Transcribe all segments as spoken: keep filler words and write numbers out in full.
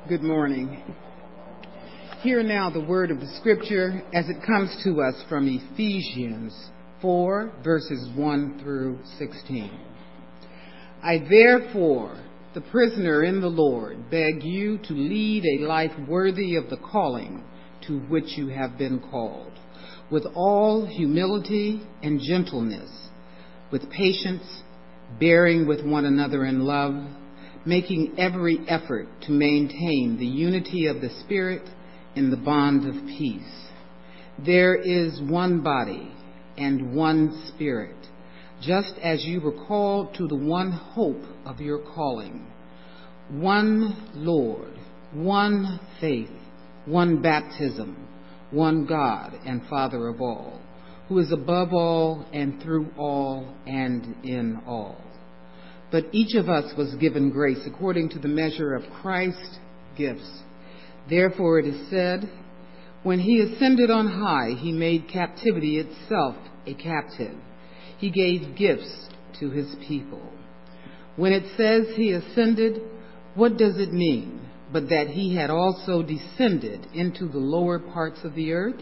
Good morning. Hear now the word of the scripture as it comes to us from Ephesians four, verses one through sixteen. I therefore, the prisoner in the Lord, beg you to lead a life worthy of the calling to which you have been called, with all humility and gentleness, with patience, bearing with one another in love, making every effort to maintain the unity of the Spirit in the bond of peace. There is one body and one Spirit, just as you were called to the one hope of your calling, one Lord, one faith, one baptism, one God and Father of all, who is above all and through all and in all. But each of us was given grace according to the measure of Christ's gifts. Therefore it is said, when he ascended on high, he made captivity itself a captive. He gave gifts to his people. When it says he ascended, what does it mean but that he had also descended into the lower parts of the earth?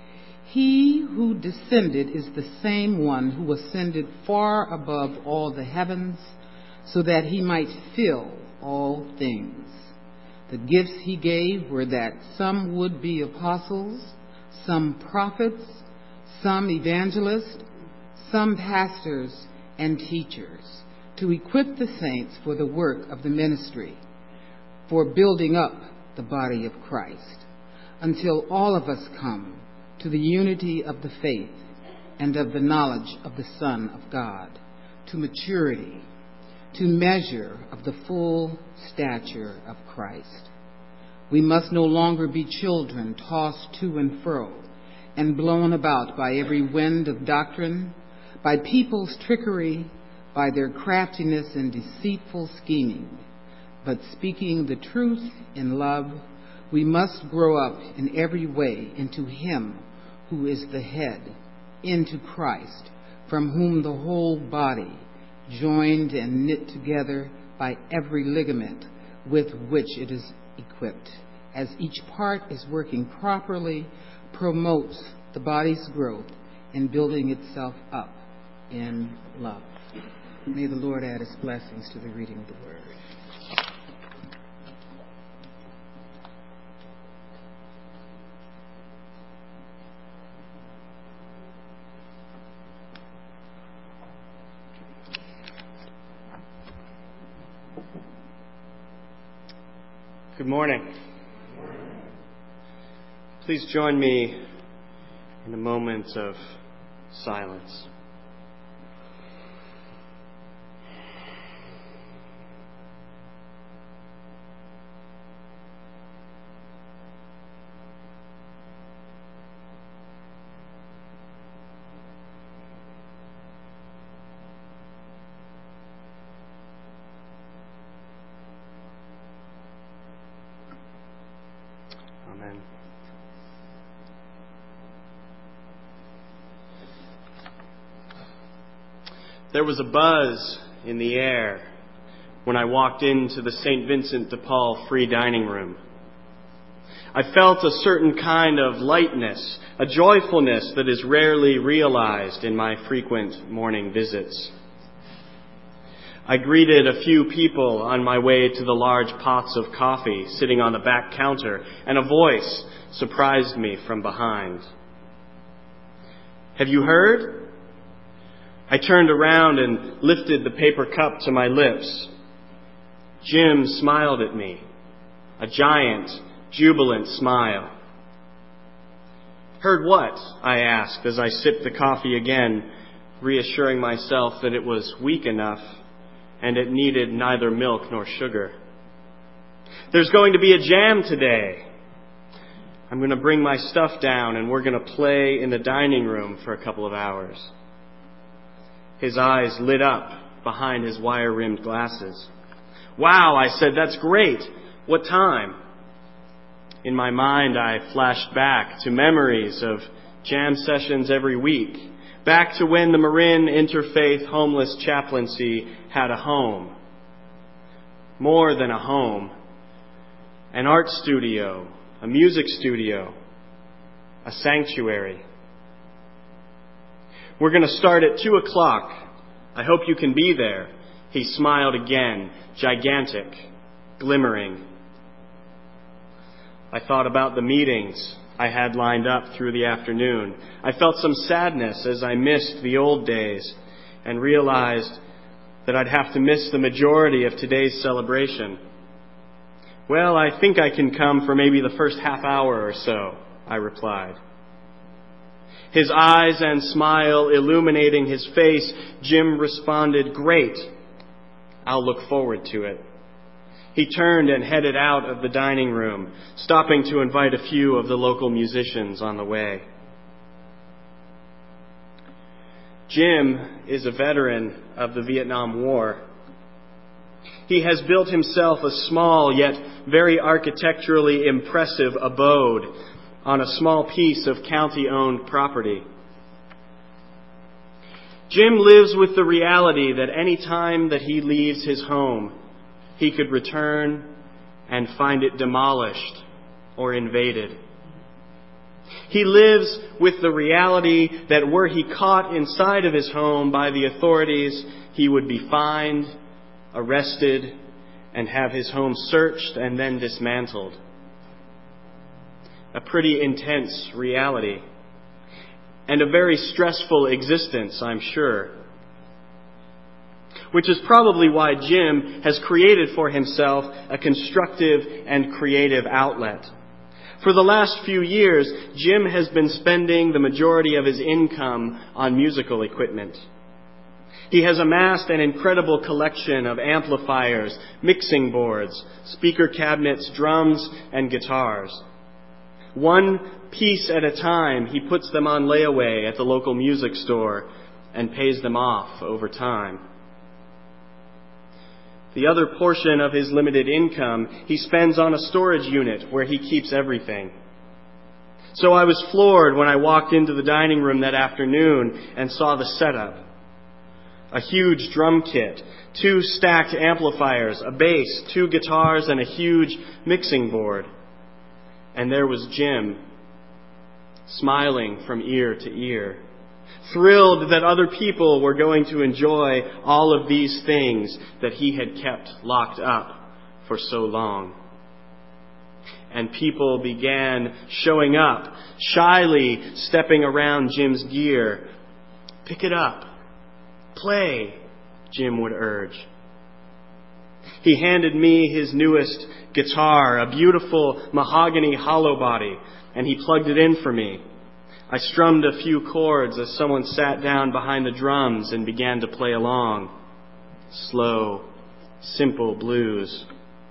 He who descended is the same one who ascended far above all the heavens, so that he might fill all things. The gifts he gave were that some would be apostles, some prophets, some evangelists, some pastors and teachers, to equip the saints for the work of the ministry, for building up the body of Christ, until all of us come to the unity of the faith and of the knowledge of the Son of God, to maturity, to measure of the full stature of Christ. We must no longer be children tossed to and fro and blown about by every wind of doctrine, by people's trickery, by their craftiness and deceitful scheming. But speaking the truth in love, we must grow up in every way into him who is the head, into Christ, from whom the whole body, joined and knit together by every ligament with which it is equipped, as each part is working properly, promotes the body's growth in building itself up in love. May the Lord add his blessings to the reading of the word. Good morning. Please join me in a moment of silence. Amen. There was a buzz in the air when I walked into the Saint Vincent de Paul free dining room. I felt a certain kind of lightness, a joyfulness that is rarely realized in my frequent morning visits. I greeted a few people on my way to the large pots of coffee sitting on the back counter, and a voice surprised me from behind. "Have you heard?" I turned around and lifted the paper cup to my lips. Jim smiled at me, a giant, jubilant smile. "Heard what?" I asked as I sipped the coffee again, reassuring myself that it was weak enough and it needed neither milk nor sugar. "There's going to be a jam today. I'm going to bring my stuff down and we're going to play in the dining room for a couple of hours." His eyes lit up behind his wire-rimmed glasses. "Wow," I said, "that's great. What time?" In my mind, I flashed back to memories of jam sessions every week, back to when the Marin Interfaith Homeless Chaplaincy had a home. More than a home, an art studio, a music studio, a sanctuary. We're going to start at two o'clock. I hope you can be there. He smiled again, gigantic, glimmering. I thought about the meetings I had lined up through the afternoon. I felt some sadness as I missed the old days and realized that I'd have to miss the majority of today's celebration. Well, I think I can come for maybe the first half hour or so, I replied. His eyes and smile illuminating his face, Jim responded, "Great. I'll look forward to it." He turned and headed out of the dining room, stopping to invite a few of the local musicians on the way. Jim is a veteran of the Vietnam War. He has built himself a small yet very architecturally impressive abode on a small piece of county-owned property. Jim lives with the reality that any time that he leaves his home, he could return and find it demolished or invaded. He lives with the reality that were he caught inside of his home by the authorities, he would be fined, arrested, and have his home searched and then dismantled. A pretty intense reality, and a very stressful existence, I'm sure. Which is probably why Jim has created for himself a constructive and creative outlet. For the last few years, Jim has been spending the majority of his income on musical equipment. He has amassed an incredible collection of amplifiers, mixing boards, speaker cabinets, drums, and guitars. One piece at a time, he puts them on layaway at the local music store and pays them off over time. The other portion of his limited income he spends on a storage unit where he keeps everything. So I was floored when I walked into the dining room that afternoon and saw the setup. A huge drum kit, two stacked amplifiers, a bass, two guitars, and a huge mixing board. And there was Jim, smiling from ear to ear, thrilled that other people were going to enjoy all of these things that he had kept locked up for so long. And people began showing up, shyly stepping around Jim's gear. "Pick it up. Play," Jim would urge. He handed me his newest guitar, a beautiful mahogany hollow body, and he plugged it in for me. I strummed a few chords as someone sat down behind the drums and began to play along. Slow, simple blues.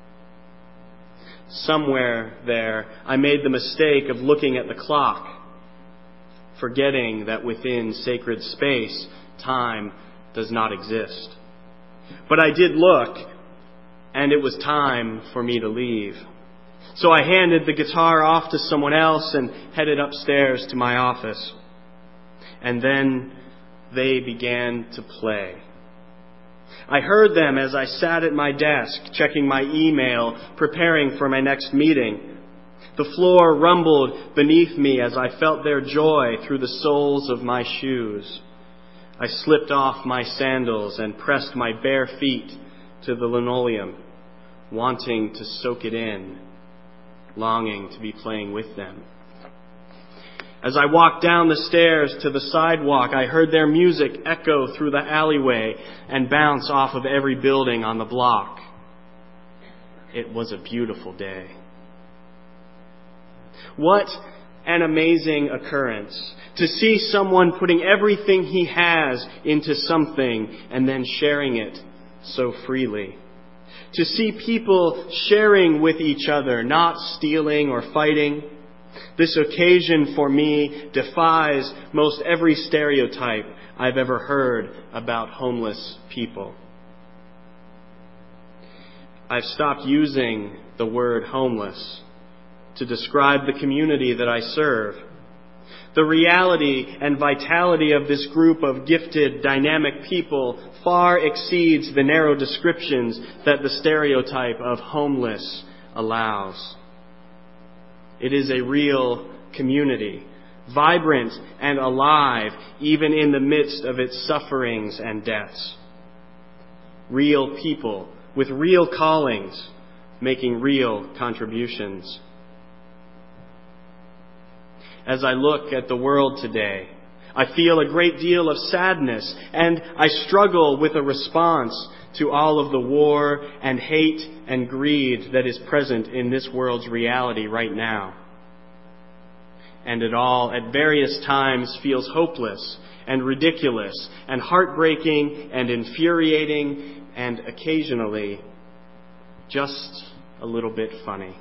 Somewhere there, I made the mistake of looking at the clock, forgetting that within sacred space, time does not exist. But I did look, and it was time for me to leave. So I handed the guitar off to someone else and headed upstairs to my office. And then they began to play. I heard them as I sat at my desk, checking my email, preparing for my next meeting. The floor rumbled beneath me as I felt their joy through the soles of my shoes. I slipped off my sandals and pressed my bare feet to the linoleum, wanting to soak it in, longing to be playing with them. As I walked down the stairs to the sidewalk, I heard their music echo through the alleyway and bounce off of every building on the block. It was a beautiful day. What an amazing occurrence to see someone putting everything he has into something and then sharing it so freely. To see people sharing with each other, not stealing or fighting. This occasion for me defies most every stereotype I've ever heard about homeless people. I've stopped using the word homeless to describe the community that I serve. The reality and vitality of this group of gifted, dynamic people far exceeds the narrow descriptions that the stereotype of homeless, allows. It is a real community, vibrant and alive even in the midst of its sufferings and deaths. Real people with real callings, making real contributions. As I look at the world today, I feel a great deal of sadness, and I struggle with a response to all of the war and hate and greed that is present in this world's reality right now. And it all, at various times, feels hopeless and ridiculous and heartbreaking and infuriating and occasionally just a little bit funny.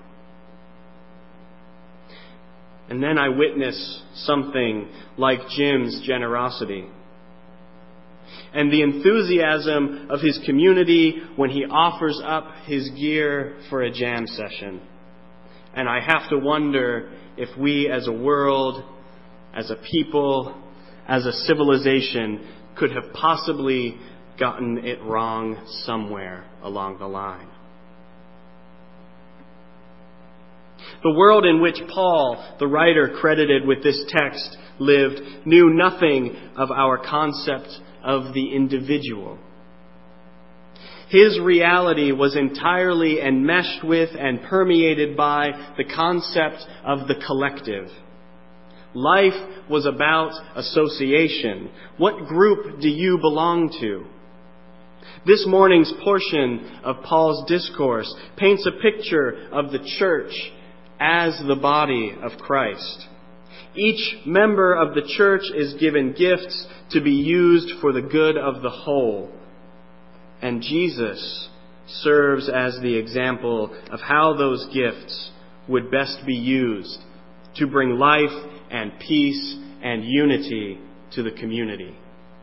And then I witness something like Jim's generosity and the enthusiasm of his community when he offers up his gear for a jam session. And I have to wonder if we as a world, as a people, as a civilization could have possibly gotten it wrong somewhere along the line. The world in which Paul, the writer credited with this text, lived knew nothing of our concept of the individual. His reality was entirely enmeshed with and permeated by the concept of the collective. Life was about association. What group do you belong to? This morning's portion of Paul's discourse paints a picture of the church as the body of Christ. Each member of the church is given gifts to be used for the good of the whole. And Jesus serves as the example of how those gifts would best be used to bring life and peace and unity to the community.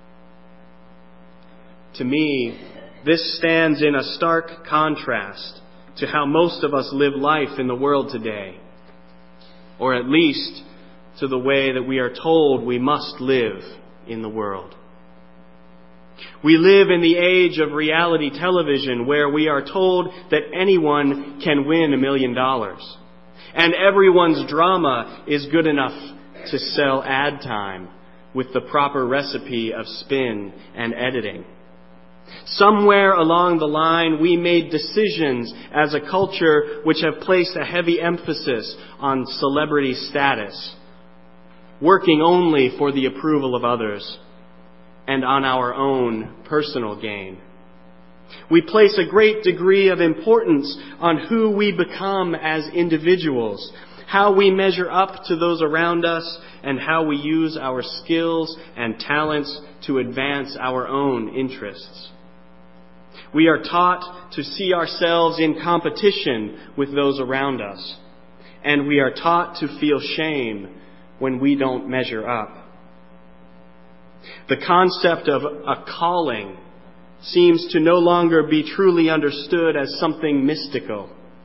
To me, this stands in a stark contrast to how most of us live life in the world today, or at least to the way that we are told we must live in the world. We live in the age of reality television where we are told that anyone can win a million dollars, and everyone's drama is good enough to sell ad time with the proper recipe of spin and editing. Somewhere along the line, we made decisions as a culture which have placed a heavy emphasis on celebrity status, working only for the approval of others, and on our own personal gain. We place a great degree of importance on who we become as individuals, how we measure up to those around us, and how we use our skills and talents to advance our own interests. We are taught to see ourselves in competition with those around us, and we are taught to feel shame when we don't measure up. The concept of a calling seems to no longer be truly understood as something mystical.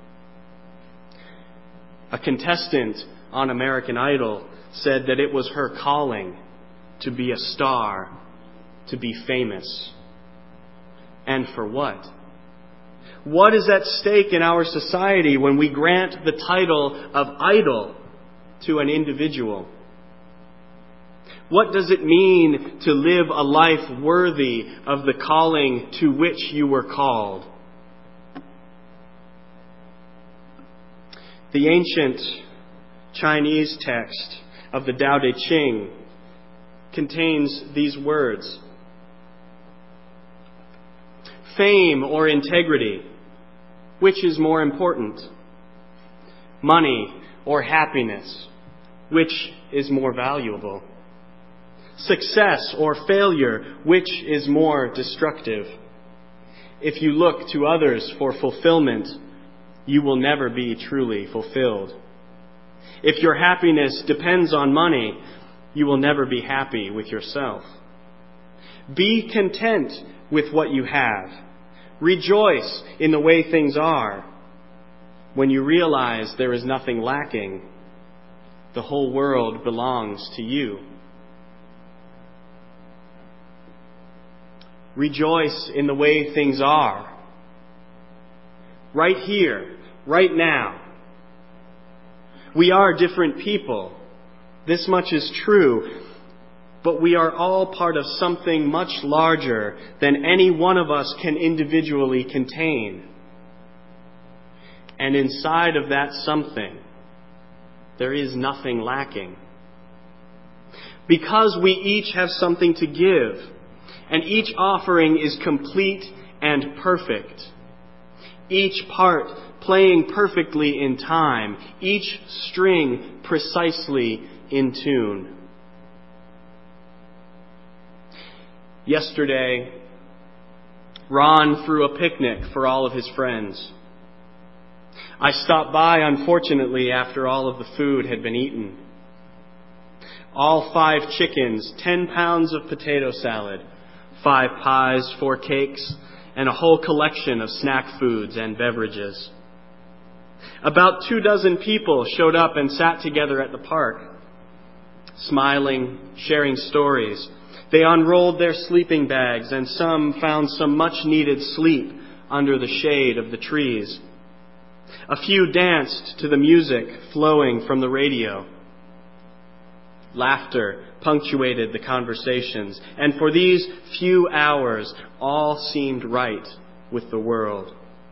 A contestant on American Idol said that it was her calling to be a star, to be famous. And for what? What is at stake in our society when we grant the title of idol to an individual? What does it mean to live a life worthy of the calling to which you were called? The ancient Chinese text of the Tao Te Ching contains these words: fame or integrity, which is more important? Money or happiness, which is more valuable? Success or failure, which is more destructive? If you look to others for fulfillment, you will never be truly fulfilled. If your happiness depends on money, you will never be happy with yourself. Be content with what you have. Rejoice in the way things are. When you realize there is nothing lacking, the whole world belongs to you. Rejoice in the way things are. Right here, right now. We are different people. This much is true. But we are all part of something much larger than any one of us can individually contain. And inside of that something, there is nothing lacking. Because we each have something to give, and each offering is complete and perfect, each part playing perfectly in time, each string precisely in tune. Yesterday, Ron threw a picnic for all of his friends. I stopped by, unfortunately, after all of the food had been eaten. All five chickens, ten pounds of potato salad, five pies, four cakes, and a whole collection of snack foods and beverages. About two dozen people showed up and sat together at the park, smiling, sharing stories. They unrolled their sleeping bags, and some found some much-needed sleep under the shade of the trees. A few danced to the music flowing from the radio. Laughter punctuated the conversations, and for these few hours, all seemed right with the world.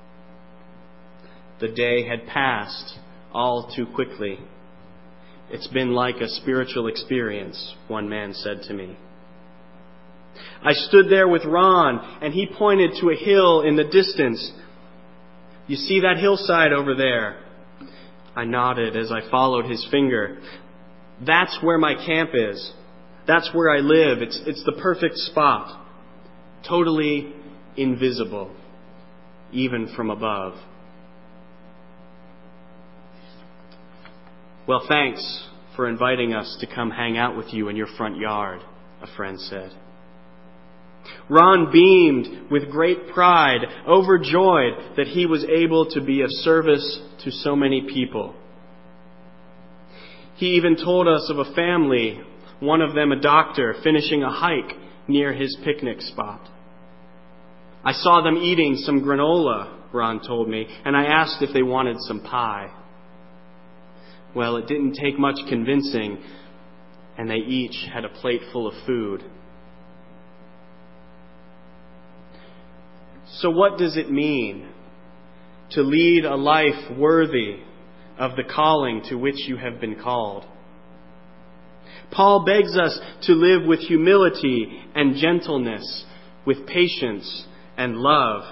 The day had passed all too quickly. It's been like a spiritual experience, one man said to me. I stood there with Ron, and he pointed to a hill in the distance. You see that hillside over there? I nodded as I followed his finger. That's where my camp is. That's where I live. It's, it's the perfect spot. Totally invisible, even from above. Well, thanks for inviting us to come hang out with you in your front yard, a friend said. Ron beamed with great pride, overjoyed that he was able to be of service to so many people. He even told us of a family, one of them a doctor, finishing a hike near his picnic spot. I saw them eating some granola, Ron told me, and I asked if they wanted some pie. Well, it didn't take much convincing, and they each had a plate full of food. So what does it mean to lead a life worthy of the calling to which you have been called? Paul begs us to live with humility and gentleness, with patience and love.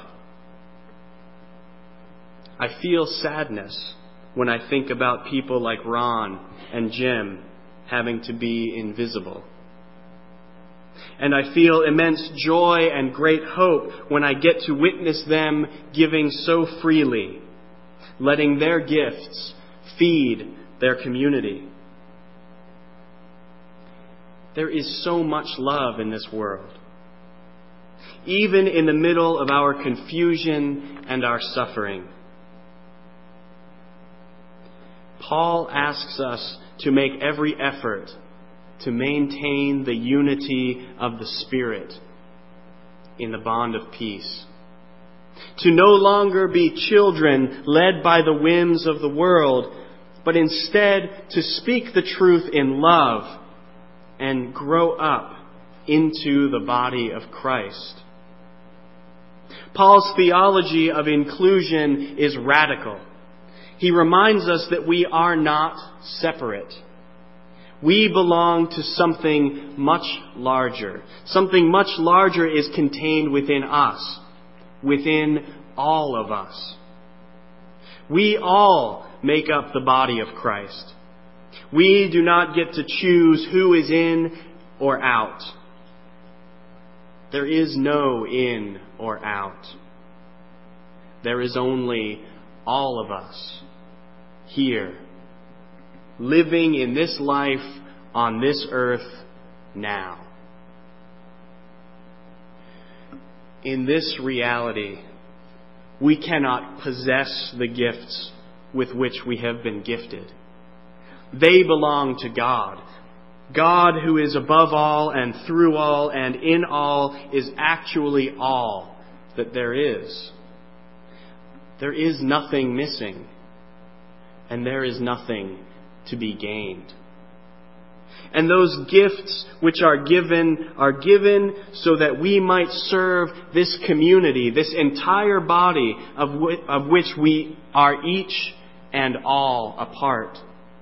I feel sadness when I think about people like Ron and Jim having to be invisible. And I feel immense joy and great hope when I get to witness them giving so freely, letting their gifts feed their community. There is so much love in this world, even in the middle of our confusion and our suffering. Paul asks us to make every effort to maintain the unity of the Spirit in the bond of peace. To no longer be children led by the whims of the world, but instead to speak the truth in love and grow up into the body of Christ. Paul's theology of inclusion is radical. He reminds us that we are not separate. We belong to something much larger. Something much larger is contained within us, within all of us. We all make up the body of Christ. We do not get to choose who is in or out. There is no in or out. There is only all of us here, living in this life on this earth now. In this reality, we cannot possess the gifts with which we have been gifted. They belong to God. God, who is above all and through all and in all, is actually all that there is. there is nothing missing, and there is nothing to be gained. And those gifts which are given are given so that we might serve this community, this entire body of, wh- of which we are each and all a part.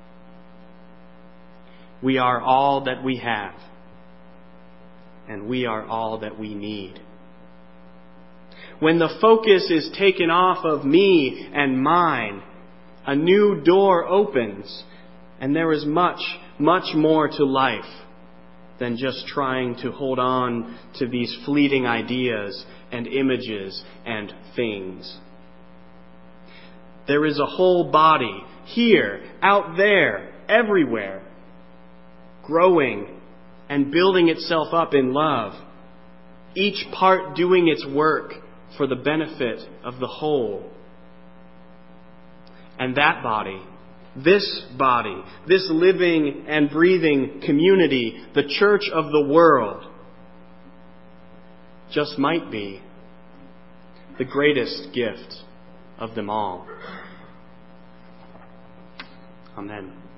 We are all that we have, and we are all that we need. When the focus is taken off of me and mine, a new door opens, and there is much, much more to life than just trying to hold on to these fleeting ideas and images and things. There is a whole body, here, out there, everywhere, growing and building itself up in love, each part doing its work for the benefit of the whole. And that body, this body, this living and breathing community, the church of the world, just might be the greatest gift of them all. Amen.